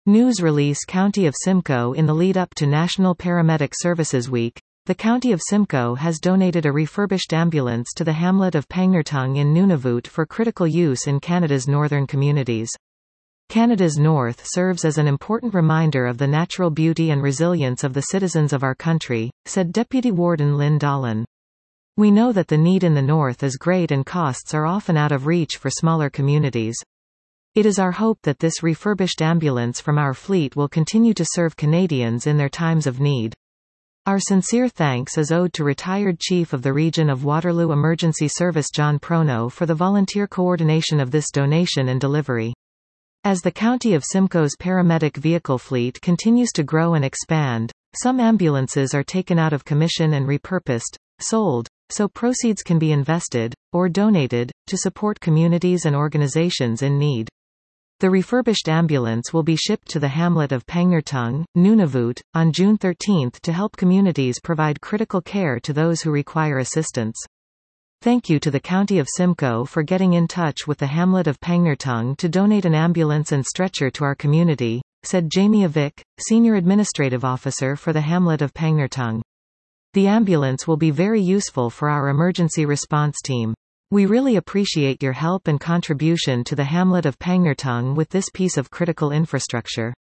News release County of Simcoe. In the lead-up to National Paramedic Services Week, the County of Simcoe has donated a refurbished ambulance to the hamlet of Pangnertung in Nunavut for critical use in Canada's northern communities. Canada's North serves as an important reminder of the natural beauty and resilience of the citizens of our country, said Deputy Warden Lynn Dolan. We know that the need in the North is great and costs are often out of reach for smaller communities. It is our hope that this refurbished ambulance from our fleet will continue to serve Canadians in their times of need. Our sincere thanks is owed to retired Chief of the Region of Waterloo Emergency Service John Prono for the volunteer coordination of this donation and delivery. As the County of Simcoe's paramedic vehicle fleet continues to grow and expand, some ambulances are taken out of commission and repurposed, sold, so proceeds can be invested, or donated, to support communities and organizations in need. The refurbished ambulance will be shipped to the hamlet of Pangnertung, Nunavut, on June 13 to help communities provide critical care to those who require assistance. Thank you to the County of Simcoe for getting in touch with the hamlet of Pangnertung to donate an ambulance and stretcher to our community, said Jamie Avick, Senior Administrative Officer for the hamlet of Pangnertung. The ambulance will be very useful for our emergency response team. We really appreciate your help and contribution to the hamlet of Pangnertung with this piece of critical infrastructure.